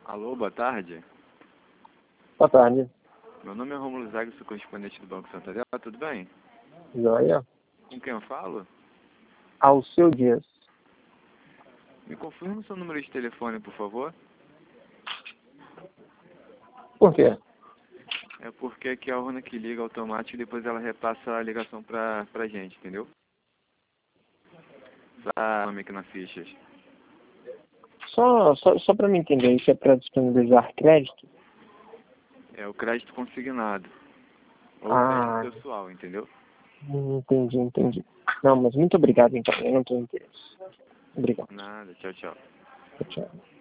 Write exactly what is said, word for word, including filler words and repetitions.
Alô, boa tarde. Boa tarde. Meu nome é Romulo Zago, sou correspondente do Banco Santander. Tudo bem? Joia. Com quem eu falo? Alceu Dias. Me confirma o seu número de telefone, por favor. Por quê? É porque aqui é a urna que liga automático e depois ela repassa a ligação pra, pra gente, entendeu? Tá nome aqui nas fichas. Só, só, só para me entender, isso é para disponibilizar crédito? É o crédito consignado. Ou Ah, crédito pessoal, entendeu? entendi, entendi. Não, mas muito obrigado então, eu não tenho interesse. Obrigado. Nada, tchau, tchau. Tchau.